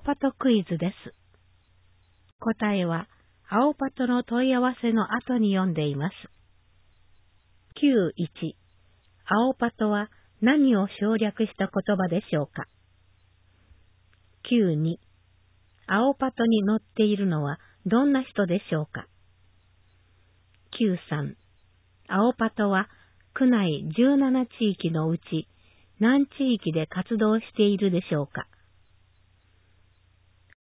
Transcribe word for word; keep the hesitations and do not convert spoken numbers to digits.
パトクイズです。答えは、青パトの問い合わせの後に読んでいます。きゅういち、青パトは何を省略した言葉でしょうか。きゅうに、青パトに乗っているのはどんな人でしょうか。きゅうさん、青パトは区内じゅうなな地域のうち何地域で活動しているでしょうか。